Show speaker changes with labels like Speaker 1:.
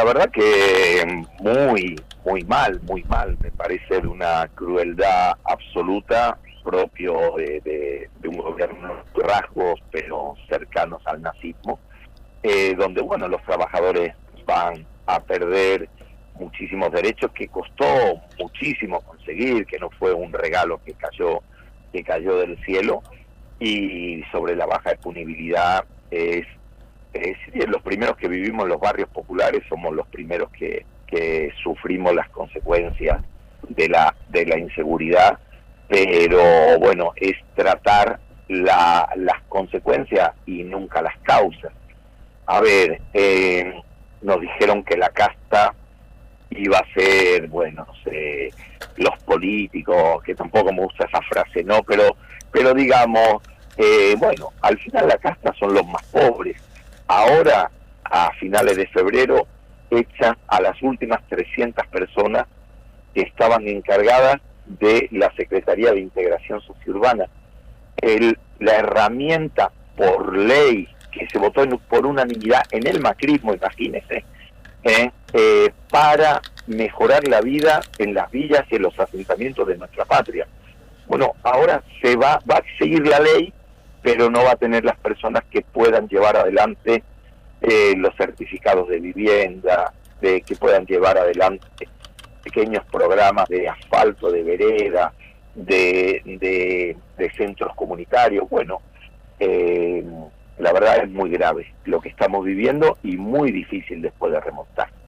Speaker 1: verdad que muy mal, me parece de una crueldad absoluta propio de un gobierno de rasgos, pero cercanos al nazismo, donde, bueno, los trabajadores van a perder muchísimos derechos que costó muchísimo conseguir, que no fue un regalo que cayó del cielo, y sobre la baja de punibilidad los primeros que vivimos en los barrios populares somos los primeros que sufrimos las consecuencias de la inseguridad, pero bueno, es tratar las consecuencias y nunca las causas. A ver, nos dijeron que la casta iba a ser, bueno, no sé, los políticos, que tampoco me gusta esa frase, ¿no? Pero digamos, bueno, al final la casta son los más pobres. Ahora, a finales de febrero, echan a las últimas 300 personas que estaban encargadas de la Secretaría de Integración Sociourbana. La herramienta por ley que se votó por unanimidad en el macrismo, imagínense, para mejorar la vida en las villas y en los asentamientos de nuestra patria. Bueno, ahora va a seguir la ley, pero no va a tener las personas que puedan llevar adelante los certificados de vivienda, que puedan llevar adelante pequeños programas de asfalto, de vereda, de centros comunitarios. Bueno, la verdad es muy grave lo que estamos viviendo y muy difícil después de remontar.